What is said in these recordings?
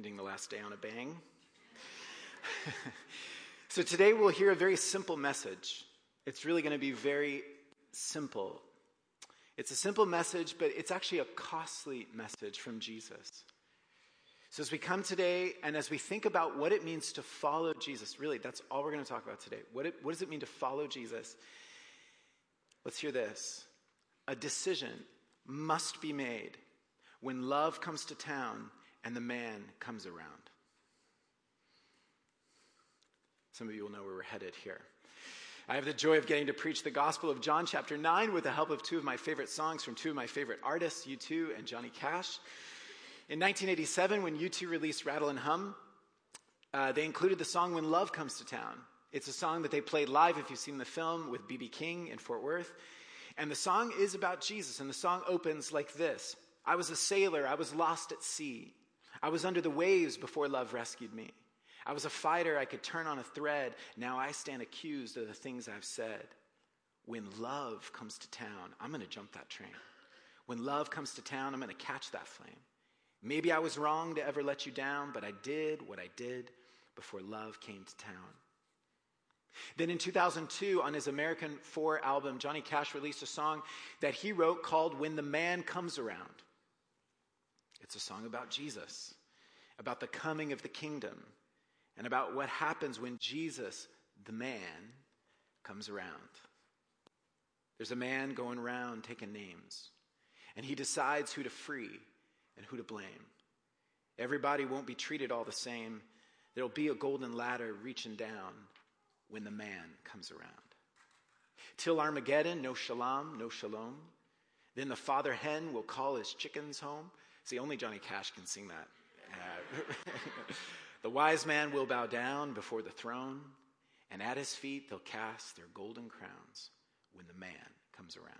ending the last day on a bang. So today we'll hear a very simple message. It's really going to be very simple. It's a simple message, but it's actually a costly message from Jesus. So as we come today and as we think about what it means to follow Jesus, really, that's all we're going to talk about today. What does it mean to follow Jesus? Let's hear this. A decision must be made when love comes to town and the man comes around. Some of you will know where we're headed here. I have the joy of getting to preach the Gospel of John chapter 9 with the help of two of my favorite songs from two of my favorite artists, U2 and Johnny Cash. In 1987, when U2 released Rattle and Hum, they included the song When Love Comes to Town. It's a song that they played live, if you've seen the film, with B.B. King in Fort Worth. And the song is about Jesus, and the song opens like this. I was a sailor, I was lost at sea. I was under the waves before love rescued me. I was a fighter, I could turn on a thread. Now I stand accused of the things I've said. When love comes to town, I'm going to jump that train. When love comes to town, I'm going to catch that flame. Maybe I was wrong to ever let you down, but I did what I did before love came to town. Then in 2002, on his American 4 album, Johnny Cash released a song that he wrote called When the Man Comes Around. It's a song about Jesus, about the coming of the kingdom, and about what happens when Jesus, the man, comes around. There's a man going around taking names, and he decides who to free and who to blame. Everybody won't be treated all the same. There'll be a golden ladder reaching down when the man comes around. Till Armageddon, no shalom, no shalom. Then the father hen will call his chickens home. See, only Johnny Cash can sing that. The wise man will bow down before the throne, and at his feet they'll cast their golden crowns when the man comes around.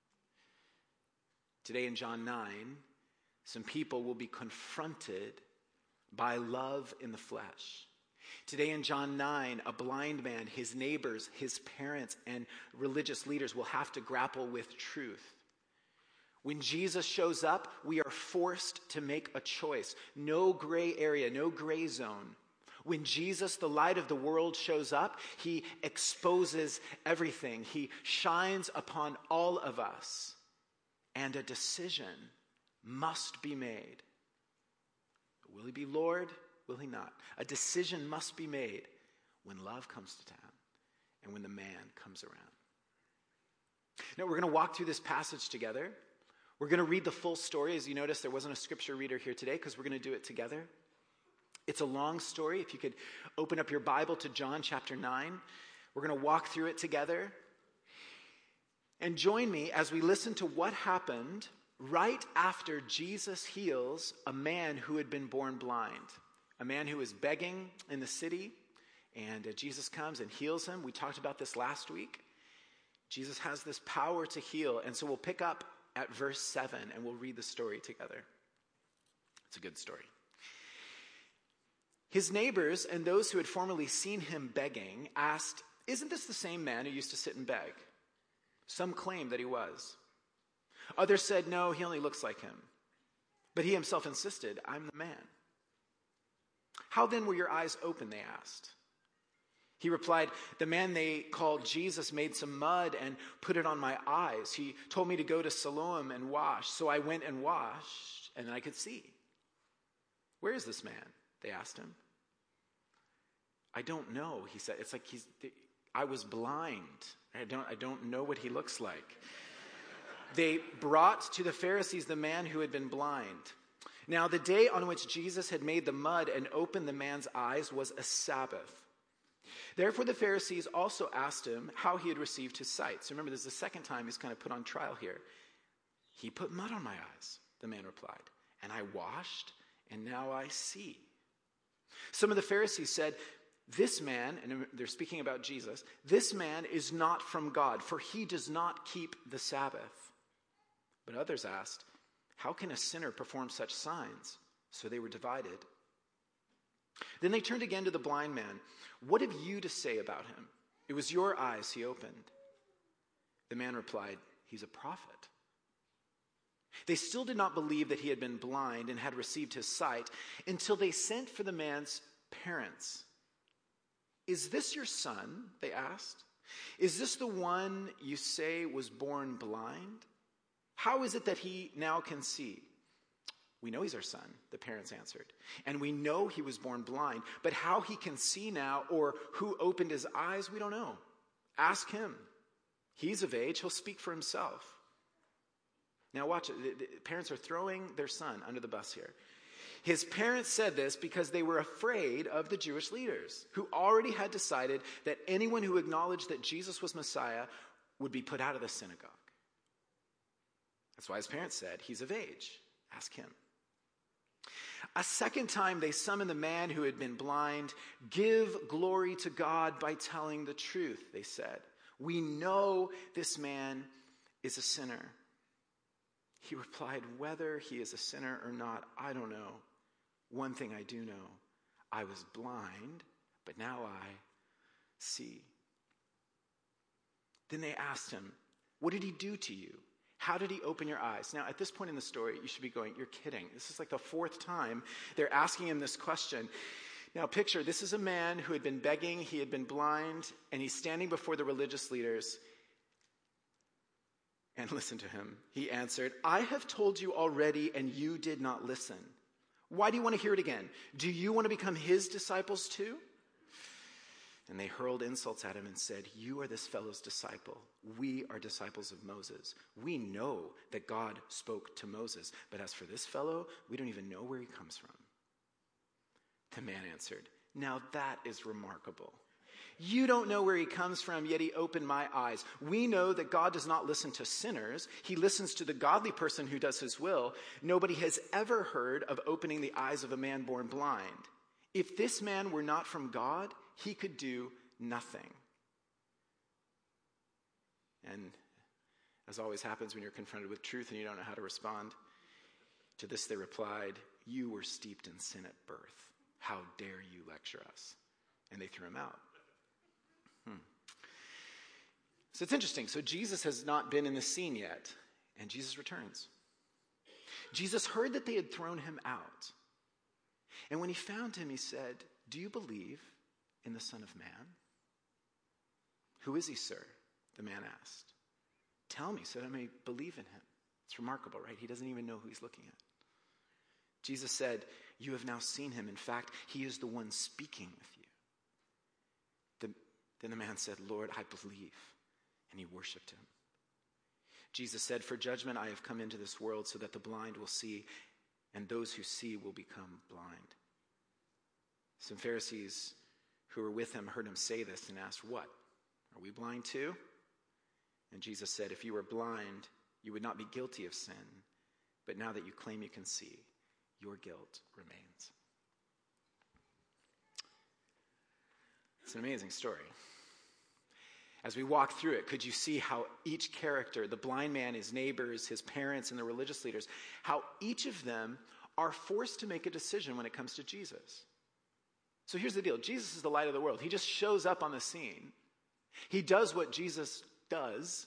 Today in John 9, some people will be confronted by love in the flesh. Today in John 9, a blind man, his neighbors, his parents, and religious leaders will have to grapple with truth. When Jesus shows up, we are forced to make a choice. No gray area, no gray zone. When Jesus, the light of the world, shows up, he exposes everything. He shines upon all of us. And a decision must be made. Will he be Lord? Will he not? A decision must be made when love comes to town and when the man comes around. Now, we're going to walk through this passage together. We're going to read the full story. As you notice, there wasn't a scripture reader here today because we're going to do it together. It's a long story. If you could open up your Bible to John chapter 9, we're going to walk through it together. And join me as we listen to what happened right after Jesus heals a man who had been born blind. A man who was begging in the city, and Jesus comes and heals him. We talked about this last week. Jesus has this power to heal, and so we'll pick up at verse 7, and we'll read the story together. It's a good story. His neighbors and those who had formerly seen him begging asked, "Isn't this the same man who used to sit and beg?" Some claimed that he was. Others said, "No, he only looks like him." But he himself insisted, "I'm the man." "How then were your eyes open?" they asked. He replied, "The man they called Jesus made some mud and put it on my eyes. He told me to go to Siloam and wash. So I went and washed, and then I could see." "Where is this man?" they asked him. "I don't know," he said. It's like I was blind. I don't know what he looks like. They brought to the Pharisees the man who had been blind. Now, the day on which Jesus had made the mud and opened the man's eyes was a Sabbath. Therefore, the Pharisees also asked him how he had received his sight. So remember, this is the second time he's kind of put on trial here. "He put mud on my eyes," the man replied, "and I washed, and now I see." Some of the Pharisees said, "This man," and they're speaking about Jesus, "this man is not from God, for he does not keep the Sabbath." But others asked, "How can a sinner perform such signs?" So they were divided. Then they turned again to the blind man. "What have you to say about him? It was your eyes he opened." The man replied, "He's a prophet." They still did not believe that he had been blind and had received his sight until they sent for the man's parents. "Is this your son?" they asked. "Is this the one you say was born blind? How is it that he now can see?" "We know he's our son," the parents answered, "and we know he was born blind, but how he can see now or who opened his eyes, we don't know. Ask him. He's of age, he'll speak for himself." Now watch it. The parents are throwing their son under the bus here. His parents said this because they were afraid of the Jewish leaders, who already had decided that anyone who acknowledged that Jesus was Messiah would be put out of the synagogue. That's why his parents said, "He's of age. Ask him." A second time they summoned the man who had been blind. "Give glory to God by telling the truth," they said. "We know this man is a sinner." He replied, "Whether he is a sinner or not, I don't know. One thing I do know, I was blind, but now I see." Then they asked him, "What did he do to you? How did he open your eyes?" Now, at this point in the story, you should be going, "You're kidding. This is like the fourth time they're asking him this question." Now, picture, this is a man who had been begging, he had been blind, and he's standing before the religious leaders. And listen to him. He answered, "I have told you already, and you did not listen. Why do you want to hear it again? Do you want to become his disciples too?" And they hurled insults at him and said, "You are this fellow's disciple. We are disciples of Moses. We know that God spoke to Moses. But as for this fellow, we don't even know where he comes from." The man answered, "Now that is remarkable. You don't know where he comes from, yet he opened my eyes. We know that God does not listen to sinners. He listens to the godly person who does his will. Nobody has ever heard of opening the eyes of a man born blind. If this man were not from God, he could do nothing." And as always happens when you're confronted with truth and you don't know how to respond, to this they replied, "You were steeped in sin at birth. How dare you lecture us?" And they threw him out. So it's interesting. So Jesus has not been in the scene yet, and Jesus returns. Jesus heard that they had thrown him out. And when he found him, he said, "Do you believe in the Son of Man?" "Who is he, sir?" the man asked. "Tell me so that I may believe in him." It's remarkable, right? He doesn't even know who he's looking at. Jesus said, "You have now seen him. In fact, he is the one speaking with you." Then the man said, "Lord, I believe." And he worshiped him. Jesus said, "For judgment I have come into this world so that the blind will see, and those who see will become blind." Some Pharisees who were with him heard him say this and asked, "What? Are we blind too?" And Jesus said, "If you were blind, you would not be guilty of sin. But now that you claim you can see, your guilt remains." It's an amazing story. As we walk through it, could you see how each character, the blind man, his neighbors, his parents, and the religious leaders, how each of them are forced to make a decision when it comes to Jesus? So here's the deal. Jesus is the light of the world. He just shows up on the scene. He does what Jesus does,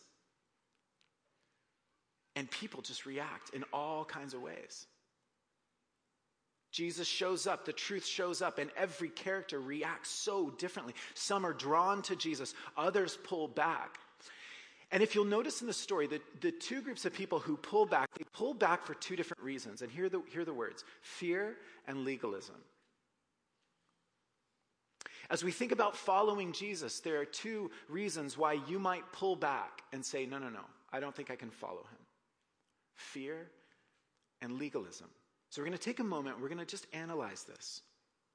and people just react in all kinds of ways. Jesus shows up, the truth shows up, and every character reacts so differently. Some are drawn to Jesus, others pull back. And if you'll notice in the story, the two groups of people who pull back, they pull back for two different reasons. And hear the words: fear and legalism. As we think about following Jesus, there are two reasons why you might pull back and say, no, I don't think I can follow him. Fear and legalism. So we're going to take a moment, we're going to just analyze this.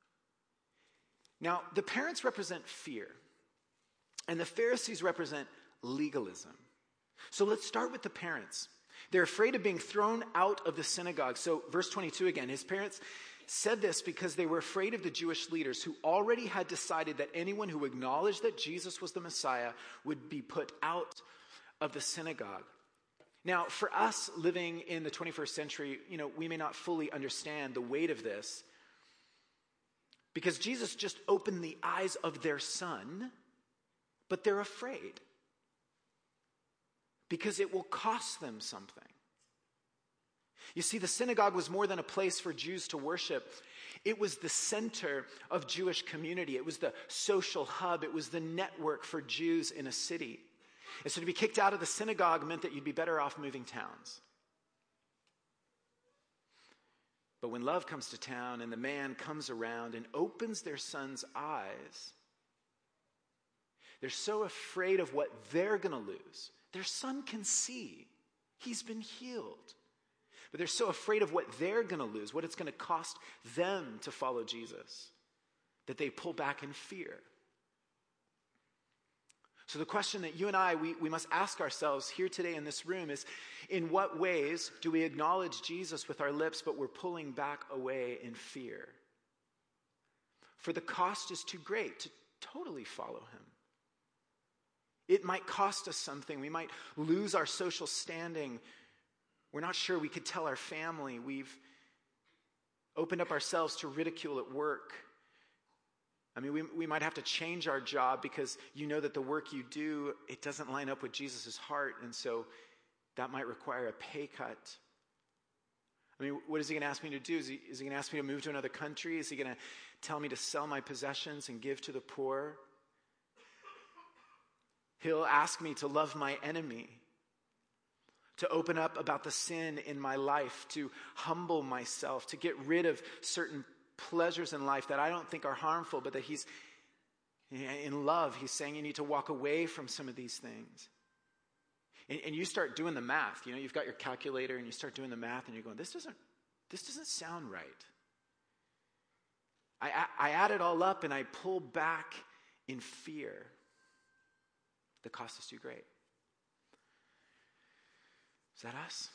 Now, the parents represent fear, and the Pharisees represent legalism. So let's start with the parents. They're afraid of being thrown out of the synagogue. So verse 22 again, his parents said this because they were afraid of the Jewish leaders who already had decided that anyone who acknowledged that Jesus was the Messiah would be put out of the synagogue. Now, for us living in the 21st century, we may not fully understand the weight of this because Jesus just opened the eyes of their son, but they're afraid because it will cost them something. You see, the synagogue was more than a place for Jews to worship. It was the center of Jewish community. It was the social hub. It was the network for Jews in a city. And so to be kicked out of the synagogue meant that you'd be better off moving towns. But when love comes to town and the man comes around and opens their son's eyes, they're so afraid of what they're going to lose. Their son can see. He's been healed. But they're so afraid of what they're going to lose, what it's going to cost them to follow Jesus, that they pull back in fear. So the question that you and I, we must ask ourselves here today in this room is, in what ways do we acknowledge Jesus with our lips, but we're pulling back away in fear? For the cost is too great to totally follow him. It might cost us something. We might lose our social standing. We're not sure we could tell our family. We've opened up ourselves to ridicule at work. I mean, we might have to change our job because you know that the work you do, it doesn't line up with Jesus' heart, and so that might require a pay cut. I mean, what is he going to ask me to do? Is he going to ask me to move to another country? Is he going to tell me to sell my possessions and give to the poor? He'll ask me to love my enemy, to open up about the sin in my life, to humble myself, to get rid of certain pleasures in life that I don't think are harmful, but that he's, in love, he's saying you need to walk away from some of these things. And you start doing the math. You know, you've got your calculator and you start doing the math and you're going, this doesn't sound right. I add it all up and I pull back in fear. The cost is too great. Is that us?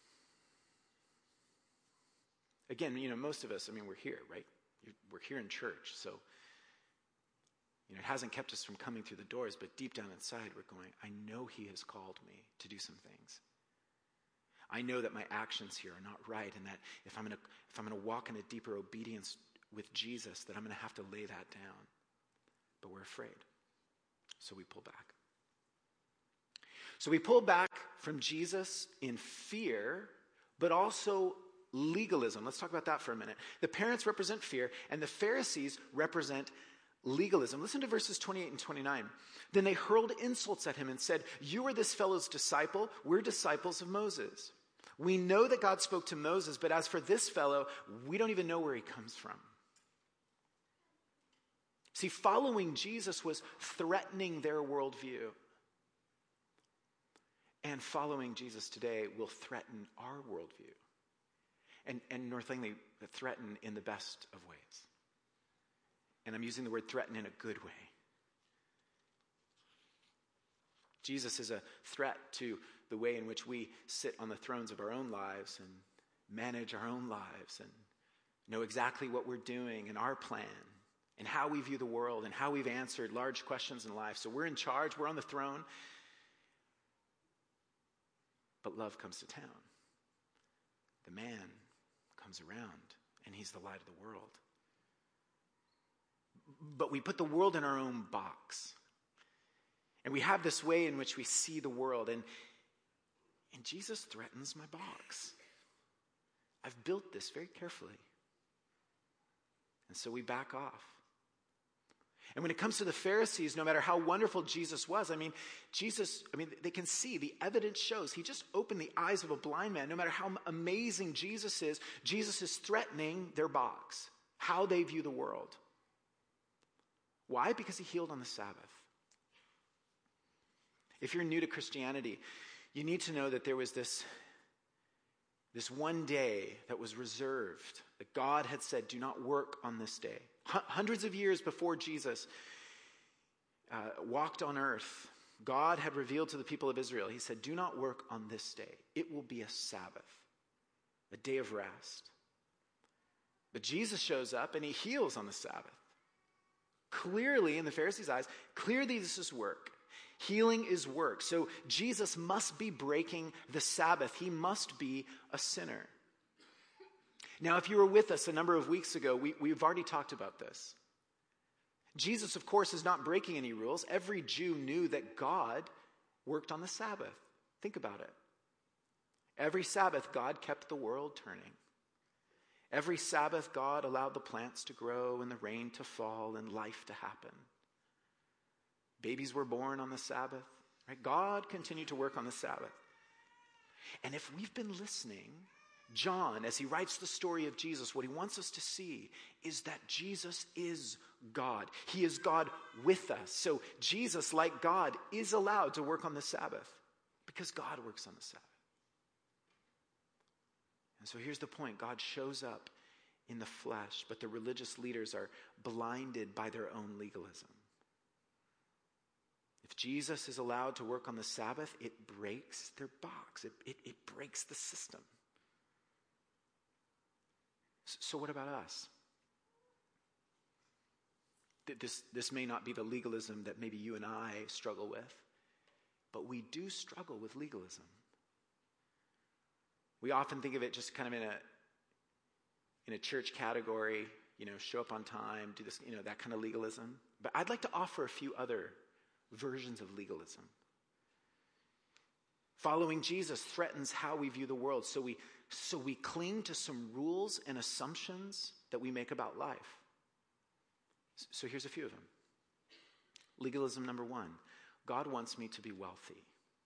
Again, you know, most of us, I mean, we're here, right? We're here in church, so, you know, it hasn't kept us from coming through the doors, but deep down inside, we're going, I know he has called me to do some things. I know that my actions here are not right, and that if I'm going to walk in a deeper obedience with Jesus, that I'm going to have to lay that down. But we're afraid, so we pull back. So we pull back from Jesus in fear, but also legalism. Let's talk about that for a minute. The parents represent fear, and the Pharisees represent legalism. Listen to verses 28 and 29. Then they hurled insults at him and said, "You are this fellow's disciple. We're disciples of Moses. We know that God spoke to Moses, but as for this fellow, we don't even know where he comes from." See, following Jesus was threatening their worldview. And following Jesus today will threaten our worldview. And North Langley, threaten in the best of ways. And I'm using the word threaten in a good way. Jesus is a threat to the way in which we sit on the thrones of our own lives and manage our own lives and know exactly what we're doing and our plan and how we view the world and how we've answered large questions in life. So we're in charge, we're on the throne. But love comes to town. The man comes around, and he's the light of the world. But we put the world in our own box. And we have this way in which we see the world. And Jesus threatens my box. I've built this very carefully. And so we back off. And when it comes to the Pharisees, no matter how wonderful Jesus was, they can see, the evidence shows, he just opened the eyes of a blind man. No matter how amazing Jesus is threatening their box, how they view the world. Why? Because he healed on the Sabbath. If you're new to Christianity, you need to know that there was this one day that was reserved, that God had said, do not work on this day. Hundreds of years before Jesus walked on earth, God had revealed to the people of Israel, he said, do not work on this day. It will be a Sabbath, a day of rest. But Jesus shows up and he heals on the Sabbath. Clearly, in the Pharisees' eyes, clearly this is work. Healing is work. So Jesus must be breaking the Sabbath. He must be a sinner. Now, if you were with us a number of weeks ago, we've already talked about this. Jesus, of course, is not breaking any rules. Every Jew knew that God worked on the Sabbath. Think about it. Every Sabbath, God kept the world turning. Every Sabbath, God allowed the plants to grow and the rain to fall and life to happen. Babies were born on the Sabbath. Right? God continued to work on the Sabbath. And if we've been listening, John, as he writes the story of Jesus, what he wants us to see is that Jesus is God. He is God with us. So Jesus, like God, is allowed to work on the Sabbath because God works on the Sabbath. And so here's the point. God shows up in the flesh, but the religious leaders are blinded by their own legalism. If Jesus is allowed to work on the Sabbath, it breaks their box. It breaks the system. So what about us? This may not be the legalism that maybe you and I struggle with, but we do struggle with legalism. We often think of it just kind of in a church category, show up on time, do this, that kind of legalism. But I'd like to offer a few other versions of legalism. Following Jesus threatens how we view the world, so we cling to some rules and assumptions that we make about life. So here's a few of them. Legalism number 1. God wants me to be wealthy.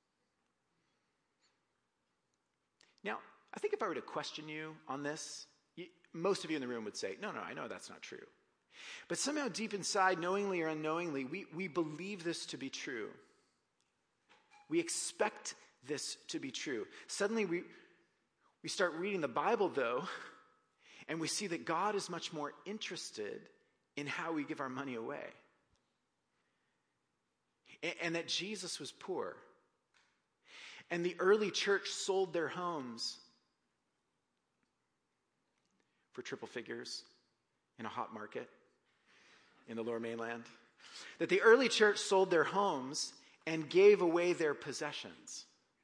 Now, I think if I were to question you on this, most of you in the room would say, no, I know that's not true. But somehow deep inside, knowingly or unknowingly, we believe this to be true. We expect this to be true. Suddenly we start reading the Bible, though, and we see that God is much more interested in how we give our money away. And that Jesus was poor. And the early church sold their homes for triple figures in a hot market in the Lower Mainland. That the early church sold their homes and gave away their possessions.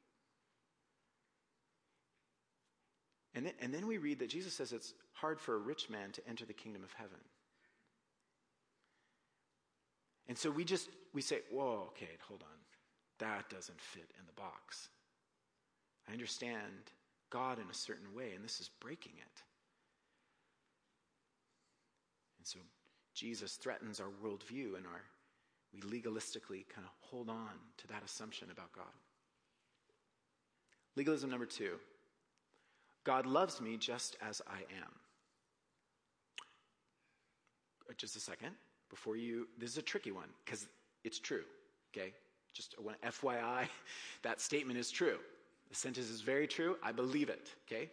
And then we read that Jesus says it's hard for a rich man to enter the kingdom of heaven. And so we say, whoa, okay, hold on. That doesn't fit in the box. I understand God in a certain way, and this is breaking it. And so Jesus threatens our worldview, and we legalistically kind of hold on to that assumption about God. Legalism number 2. God loves me just as I am. Just a second. This is a tricky one, because it's true, okay? Just a FYI, that statement is true. The sentence is very true. I believe it, okay?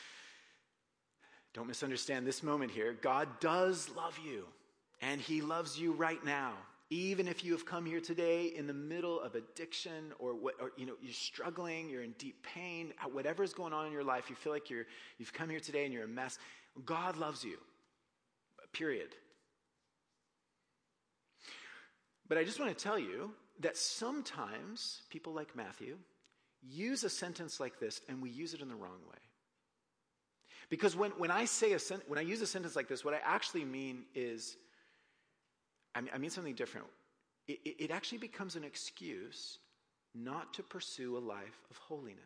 Don't misunderstand this moment here. God does love you, and he loves you right now. Even if you have come here today in the middle of addiction or you're struggling, you're in deep pain, whatever's going on in your life, you feel like you've come here today and you're a mess. God loves you, period. But I just want to tell you that sometimes people like Matthew use a sentence like this, and we use it in the wrong way. Because when I use a sentence like this, what I actually mean is, I mean something different. It actually becomes an excuse not to pursue a life of holiness.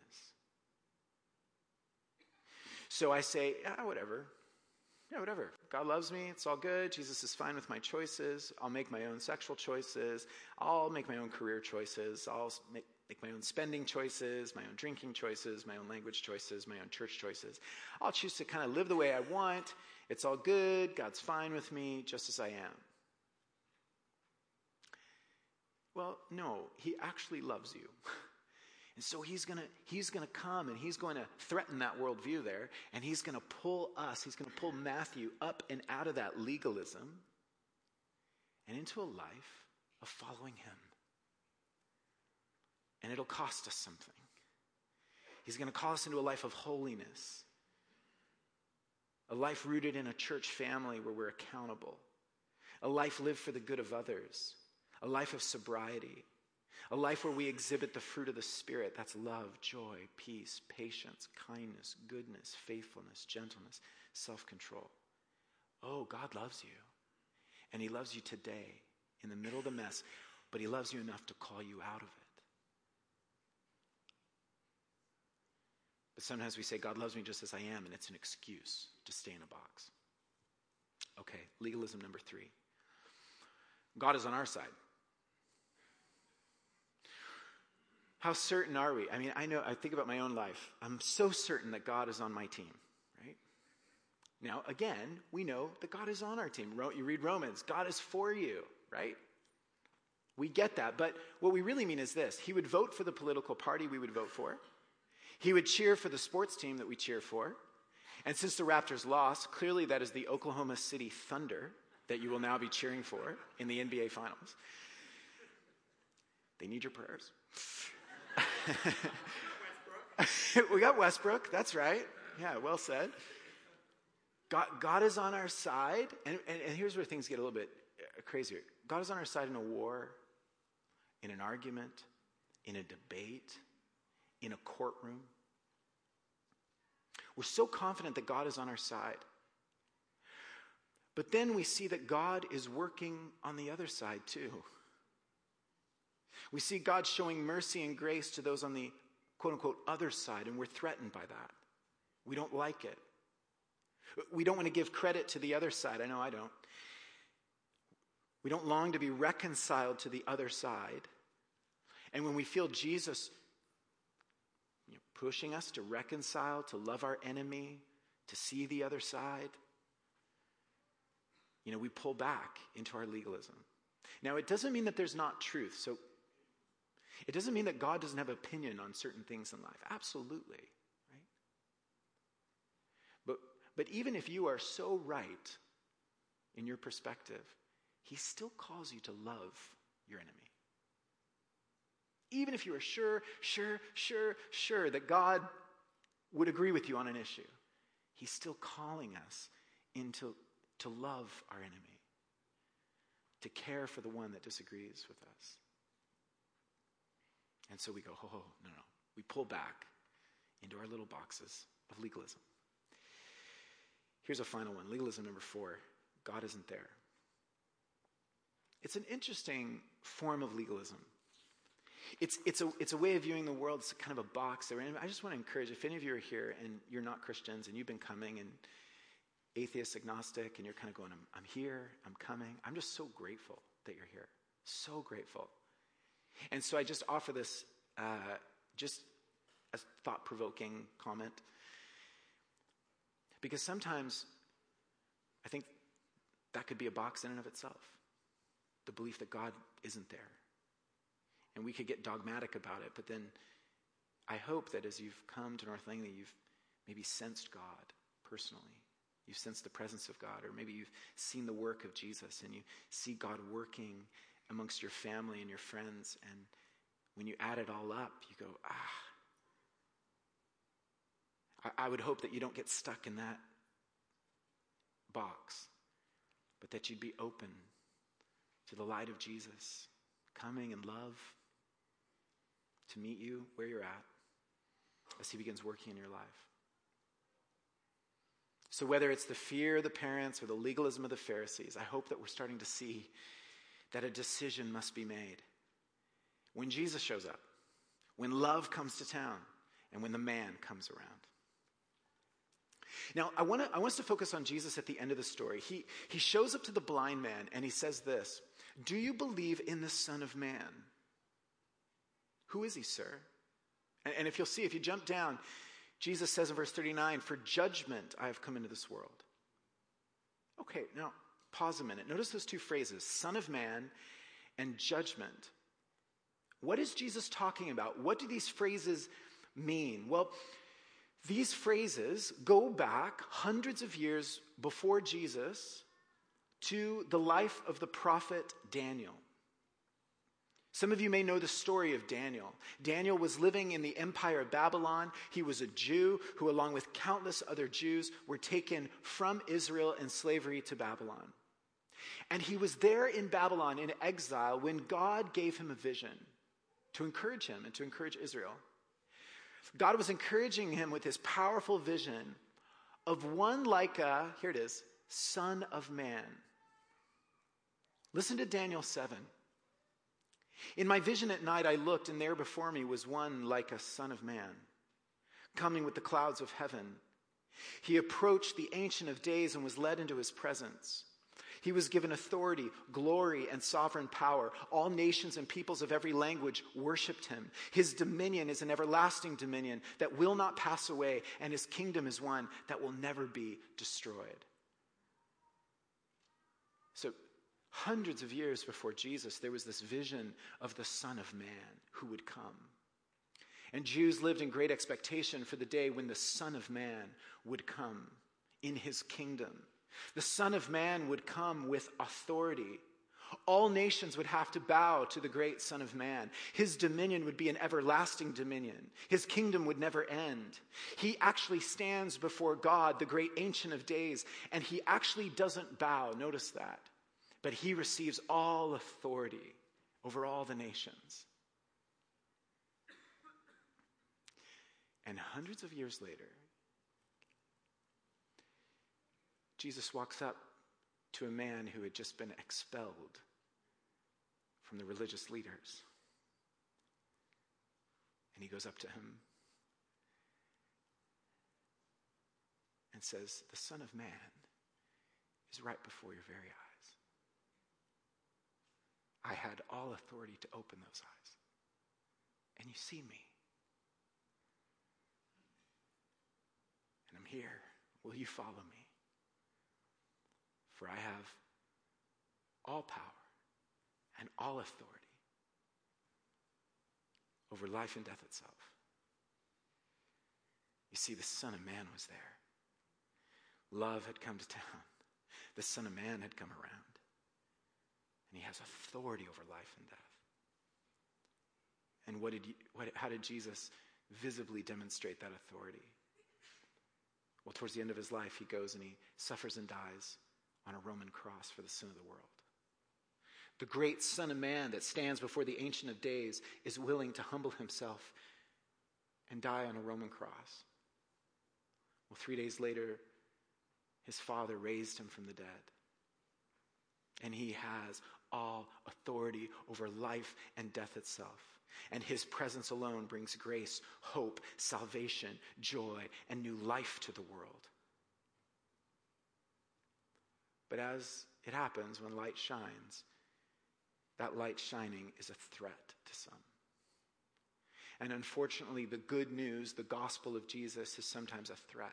So I say, whatever. Yeah, whatever. God loves me. It's all good. Jesus is fine with my choices. I'll make my own sexual choices. I'll make my own career choices. I'll make my own spending choices, my own drinking choices, my own language choices, my own church choices. I'll choose to kind of live the way I want. It's all good. God's fine with me just as I am. Well, no, he actually loves you. And so he's going to come and he's going to threaten that worldview there, and he's going to pull Matthew up and out of that legalism and into a life of following him. And it'll cost us something. He's going to call us into a life of holiness, a life rooted in a church family where we're accountable, a life lived for the good of others, a life of sobriety, a life where we exhibit the fruit of the Spirit. That's love, joy, peace, patience, kindness, goodness, faithfulness, gentleness, self-control. Oh, God loves you. And he loves you today in the middle of the mess, but he loves you enough to call you out of it. But sometimes we say, God loves me just as I am, and it's an excuse to stay in a box. Okay, legalism number 3. God is on our side. How certain are we? I mean, I think about my own life. I'm so certain that God is on my team, right? Now, again, we know that God is on our team. You read Romans, God is for you, right? We get that. But what we really mean is this. He would vote for the political party we would vote for. He would cheer for the sports team that we cheer for. And since the Raptors lost, clearly that is the Oklahoma City Thunder that you will now be cheering for in the NBA Finals. They need your prayers. We got Westbrook. That's right. Yeah, well said. God is on our side. And here's where things get a little bit crazier. God is on our side in a war, in an argument, in a debate, in a courtroom. We're so confident that God is on our side. But then we see that God is working on the other side too. We see God showing mercy and grace to those on the quote-unquote other side, and we're threatened by that. We don't like it. We don't want to give credit to the other side. I know I don't. We don't long to be reconciled to the other side. And when we feel Jesus pushing us to reconcile, to love our enemy, to see the other side, we pull back into our legalism. Now, it doesn't mean that there's not truth. So it doesn't mean that God doesn't have opinion on certain things in life. Absolutely, right? But even if you are so right in your perspective, he still calls you to love your enemy. Even if you are sure that God would agree with you on an issue, he's still calling us to love our enemy, to care for the one that disagrees with us. And so we go, no. We pull back into our little boxes of legalism. Here's a final one, legalism number 4. God isn't there. It's an interesting form of legalism. It's a way of viewing the world. It's kind of a box. I just want to encourage, if any of you are here and you're not Christians and you've been coming and atheist, agnostic, and you're kind of going, I'm here, I'm coming. I'm just so grateful that you're here. So grateful. And so I just offer this just a thought-provoking comment. Because sometimes I think that could be a box in and of itself. The belief that God isn't there. And we could get dogmatic about it, but then I hope that as you've come to North Langley, you've maybe sensed God personally. You've sensed the presence of God, or maybe you've seen the work of Jesus, and you see God working amongst your family and your friends, and when you add it all up, you go, I would hope that you don't get stuck in that box, but that you'd be open to the light of Jesus coming in love to meet you where you're at as he begins working in your life. So whether it's the fear of the parents or the legalism of the Pharisees, I hope that we're starting to see that a decision must be made. When Jesus shows up, when love comes to town, and when the man comes around. Now, I want us to focus on Jesus at the end of the story. He shows up to the blind man and he says this, "Do you believe in the Son of Man?" Who is he, sir? And if you'll see, if you jump down, Jesus says in verse 39, "For judgment I have come into this world." Okay, now pause a minute. Notice those two phrases, Son of Man and judgment. What is Jesus talking about? What do these phrases mean? Well, these phrases go back hundreds of years before Jesus to the life of the prophet Daniel. Some of you may know the story of Daniel. Daniel was living in the Empire of Babylon. He was a Jew who, along with countless other Jews, were taken from Israel in slavery to Babylon. And he was there in Babylon in exile when God gave him a vision to encourage him and to encourage Israel. God was encouraging him with this powerful vision of one like a, here it is, Son of Man. Listen to Daniel 7. "In my vision at night I looked, and there before me was one like a son of man, coming with the clouds of heaven. He approached the Ancient of Days and was led into his presence. He was given authority, glory, and sovereign power. All nations and peoples of every language worshiped him. His dominion is an everlasting dominion that will not pass away, and his kingdom is one that will never be destroyed. So, hundreds of years before Jesus, there was this vision of the Son of Man who would come. And Jews lived in great expectation for the day when the Son of Man would come in his kingdom. The Son of Man would come with authority. All nations would have to bow to the great Son of Man. His dominion would be an everlasting dominion. His kingdom would never end. He actually stands before God, the great Ancient of Days, and he actually doesn't bow. Notice that. But he receives all authority over all the nations. And hundreds of years later, Jesus walks up to a man who had just been expelled from the religious leaders. And he goes up to him and says, "The Son of Man is right before your very eyes. I had all authority to open those eyes. And you see me. And I'm here. Will you follow me? For I have all power and all authority over life and death itself." You see, the Son of Man was there. Love had come to town. The Son of Man had come around. And he has authority over life and death. And how did Jesus visibly demonstrate that authority? Well, towards the end of his life, he goes and he suffers and dies on a Roman cross for the sin of the world. The great Son of Man that stands before the Ancient of Days is willing to humble himself and die on a Roman cross. Well, 3 days later, his Father raised him from the dead. And he has all authority over life and death itself. And his presence alone brings grace, hope, salvation, joy, and new life to the world. But as it happens when light shines, that light shining is a threat to some. And unfortunately, the good news, the gospel of Jesus, is sometimes a threat.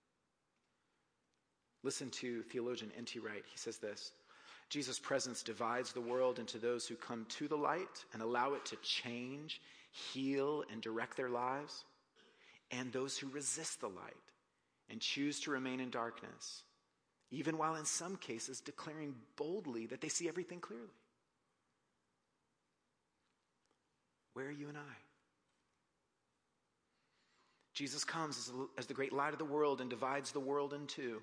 Listen to theologian N.T. Wright. He says this: Jesus' presence divides the world into those who come to the light and allow it to change, heal, and direct their lives, and those who resist the light and choose to remain in darkness, even while in some cases declaring boldly that they see everything clearly. Where are you and I? Jesus comes as the great light of the world and divides the world in two.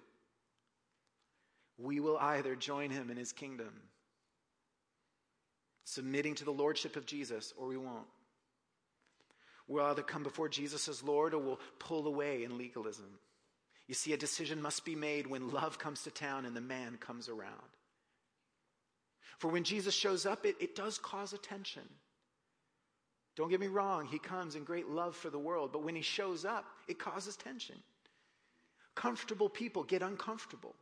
We will either join him in his kingdom, submitting to the lordship of Jesus, or we won't. We'll either come before Jesus as Lord, or we'll pull away in legalism. You see, a decision must be made when love comes to town and the man comes around. For when Jesus shows up, it does cause attention. Don't get me wrong, he comes in great love for the world, but when he shows up, it causes tension. Comfortable people get uncomfortable.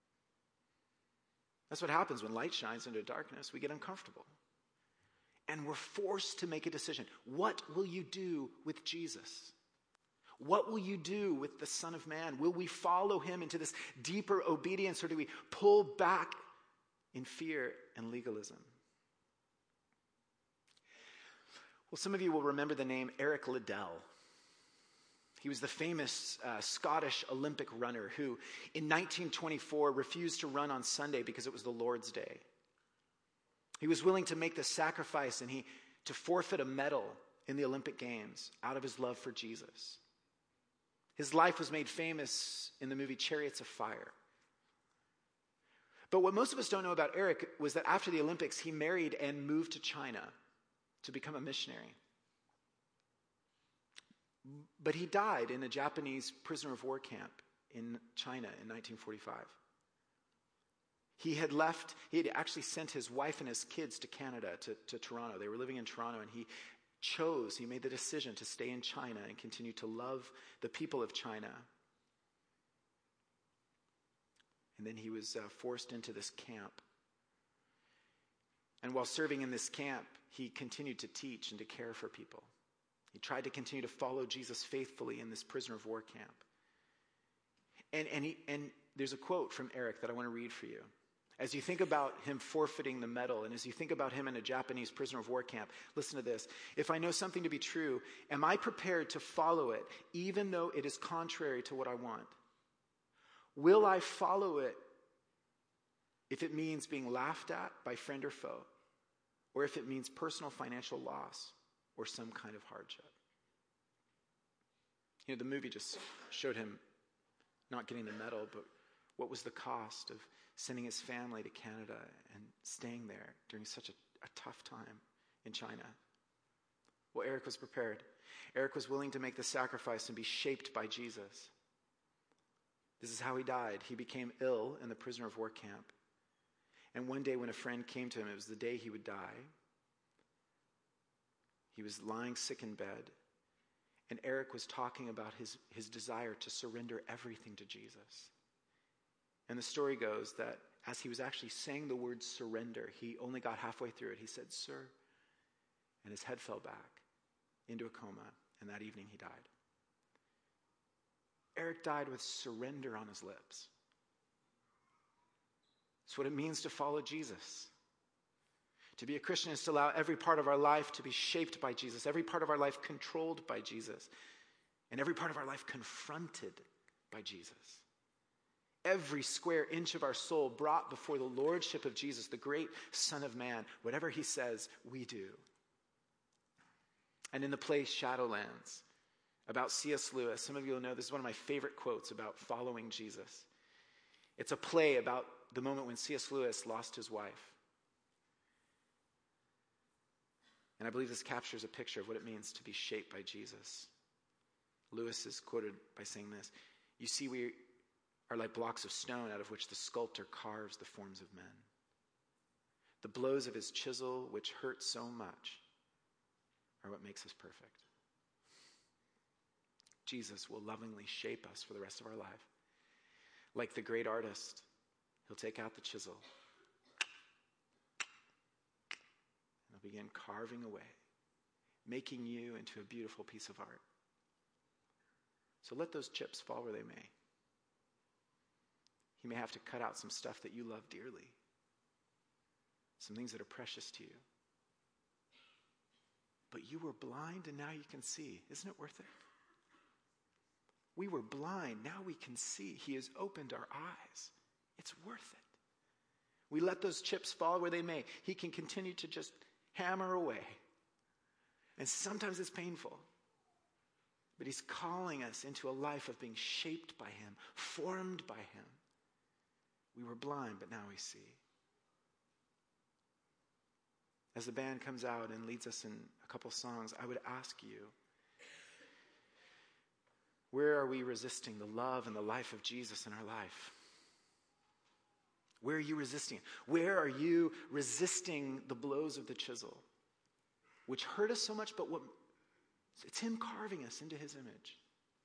That's what happens when light shines into darkness. We get uncomfortable. And we're forced to make a decision. What will you do with Jesus? What will you do with the Son of Man? Will we follow him into this deeper obedience, or do we pull back in fear and legalism? Well, some of you will remember the name Eric Liddell. He was the famous Scottish Olympic runner who, in 1924, refused to run on Sunday because it was the Lord's Day. He was willing to make the sacrifice and to forfeit a medal in the Olympic Games out of his love for Jesus. His life was made famous in the movie Chariots of Fire. But what most of us don't know about Eric was that after the Olympics, he married and moved to China to become a missionary. But he died in a Japanese prisoner of war camp in China in 1945. He had actually sent his wife and his kids to Canada, to Toronto. They were living in Toronto, and he he made the decision to stay in China and continue to love the people of China. And then he was forced into this camp. And while serving in this camp, he continued to teach and to care for people. He tried to continue to follow Jesus faithfully in this prisoner of war camp. And there's a quote from Eric that I want to read for you. As you think about him forfeiting the medal, and as you think about him in a Japanese prisoner of war camp, listen to this. If I know something to be true, am I prepared to follow it even though it is contrary to what I want? Will I follow it if it means being laughed at by friend or foe, or if it means personal financial loss or some kind of hardship? You know, the movie just showed him not getting the medal, but what was the cost of sending his family to Canada and staying there during such a tough time in China? Well, Eric was prepared. Eric was willing to make the sacrifice and be shaped by Jesus. This is how he died. He became ill in the prisoner of war camp. And one day when a friend came to him, it was the day he would die. He was lying sick in bed. And Eric was talking about his desire to surrender everything to Jesus. And the story goes that as he was actually saying the word surrender, he only got halfway through it. He said, "Sir," and his head fell back into a coma. And that evening he died. Eric died with surrender on his lips. It's what it means to follow Jesus. To be a Christian is to allow every part of our life to be shaped by Jesus, every part of our life controlled by Jesus, and every part of our life confronted by Jesus. Every square inch of our soul brought before the lordship of Jesus, the great Son of Man. Whatever he says, we do. And in the play Shadowlands, about C.S. Lewis, some of you will know this is one of my favorite quotes about following Jesus. It's a play about the moment when C.S. Lewis lost his wife. And I believe this captures a picture of what it means to be shaped by Jesus. Lewis is quoted by saying this: "You see, we are like blocks of stone out of which the sculptor carves the forms of men. The blows of his chisel, which hurt so much, are what makes us perfect." Jesus will lovingly shape us for the rest of our life. Like the great artist, he'll take out the chisel and he'll begin carving away, making you into a beautiful piece of art. So let those chips fall where they may. He may have to cut out some stuff that you love dearly, some things that are precious to you. But you were blind and now you can see. Isn't it worth it? We were blind, now we can see. He has opened our eyes. It's worth it. We let those chips fall where they may. He can continue to just hammer away. And sometimes it's painful. But he's calling us into a life of being shaped by him, formed by him. We were blind, but now we see. As the band comes out and leads us in a couple songs, I would ask you, where are we resisting the love and the life of Jesus in our life? Where are you resisting? Where are you resisting the blows of the chisel, which hurt us so much, but it's him carving us into his image.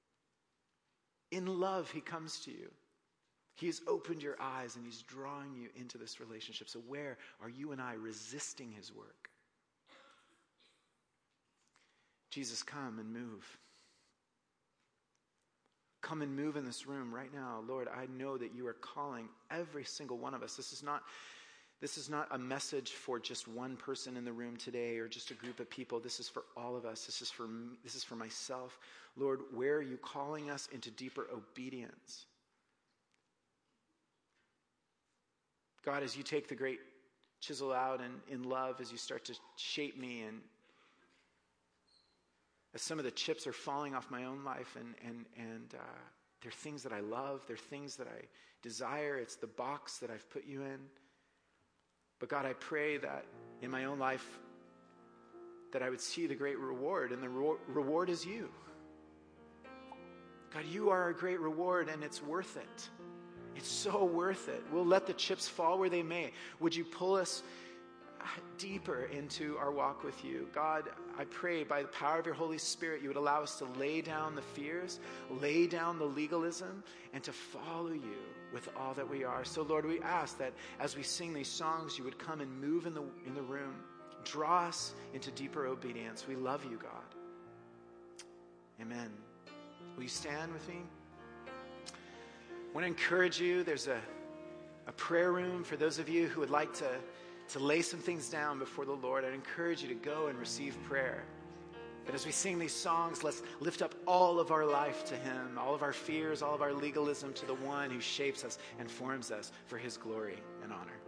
In love, he comes to you. He has opened your eyes and he's drawing you into this relationship. So where are you and I resisting his work? Jesus, come and move. Come and move in this room right now. Lord, I know that you are calling every single one of us. This is not a message for just one person in the room today or just a group of people. This is for all of us. This is for me. This is for myself. Lord, where are you calling us into deeper obedience? God, as you take the great chisel out and in love, as you start to shape me, and as some of the chips are falling off my own life, and they're things that I love, they're things that I desire, it's the box that I've put you in. But God, I pray that in my own life, that I would see the great reward, and the reward is you. God, you are a great reward, and it's worth it. It's so worth it. We'll let the chips fall where they may. Would you pull us deeper into our walk with you. God, I pray by the power of your Holy Spirit, you would allow us to lay down the fears, lay down the legalism, and to follow you with all that we are. So Lord, we ask that as we sing these songs, you would come and move in the room. Draw us into deeper obedience. We love you, God. Amen. Will you stand with me? I want to encourage you. There's a prayer room for those of you who would like to lay some things down before the Lord. I'd encourage you to go and receive prayer. But as we sing these songs, let's lift up all of our life to him, all of our fears, all of our legalism to the one who shapes us and forms us for his glory and honor.